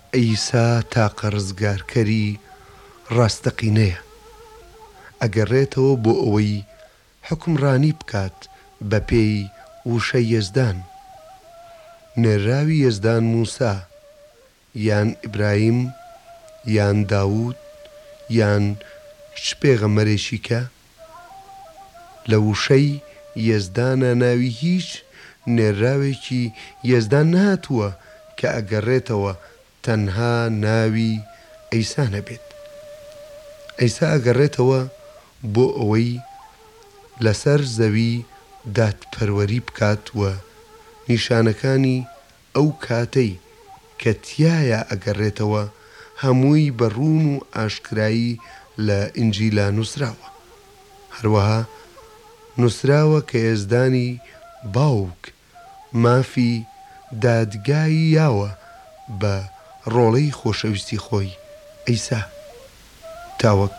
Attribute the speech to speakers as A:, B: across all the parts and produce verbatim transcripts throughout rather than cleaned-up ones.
A: ئەیسا تاقە ڕزگارکەری ڕاستەقینەیە، ئەگەڕێتەوە بۆ ئەوەی حکمڕانی بکات بە پێی وشەی یەزدان. نێراوی یەزدان موسا یان ئیبراهیم یان داوود یان چ پێغەمبەرێکی کە لە وشەی یەزدانە ناوی هیچ نێراوێکی یەزدان نهاتووە کە ئەگەڕێتەوە تەنها ناوی ئەیسا نەبێت. ئەیسا ئەگەڕێتەوە بۆ ئەوەی لەسەر زەوی دادپەروەری بکات و نیشانەکانی ئەو کاتەی کە تایە ئەگەڕێتەوە هەمووی بە ڕوون و ئاشکرایی لە ئینجیلا نووسراوە. هەروەها نووسراوە کە یەزدانی باوک مافی دادگایی یاوە بە ڕۆڵەی خۆشەویستی خۆی ئەیسا، تاوەک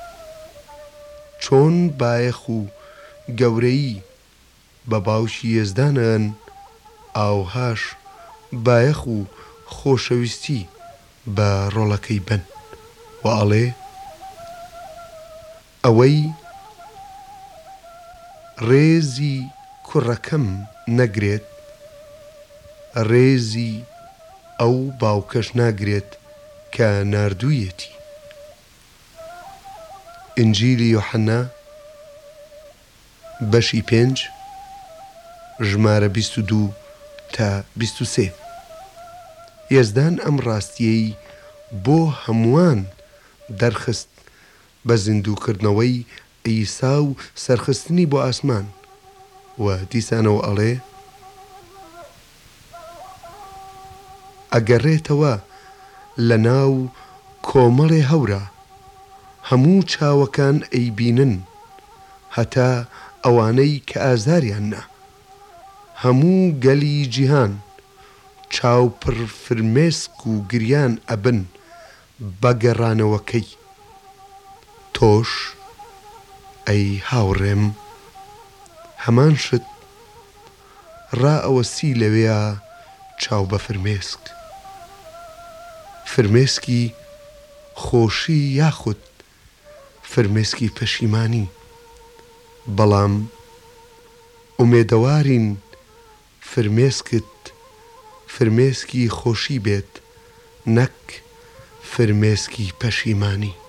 A: چۆن بایەخ و گەورەیی بە باوکی یەزدانن، ئاوهاش بایەخ و خۆشەویستی بە ڕۆڵەکەی بن و ئەڵێ ئەوەی ڕێزی کوڕەکەم نەگرێت ڕێزی ئەو باوکەش ناگرێت کە ناردوویەتی. ئینجیلی یۆحەنا بەشی پێنج ژمارە بیست و دوو تا بیست و سێ. یەزدان ئەم ڕاستیەی بۆ هەمووان دەرخست بە زیندووکردنەوەی ئەیسا و سەرخستنی بۆ ئاسمان و دیسانەوە ئەڵێ ئەگەڕێتەوە لە ناو کۆمەڵێ هەورە، هەموو چاوەکان ئەیبینن هەتا ئەوانەی کە ئازاریان نا، هەموو گەلی جیهان چاوپڕ فرمێسک و گریان ئەبن بە گەڕانەوەکەی. تۆش ئەی هاوڕێم هەمان شت ڕائەوەسی لەوەیە چاو بە فرمێسک، فرمێسکی خۆشی یاخود فرمێسکی پەشیمانی، بەڵام ئومێدەوارین فرمێسکت فرمێسکی خۆشی بێت نەک فرمێسکی پەشیمانی.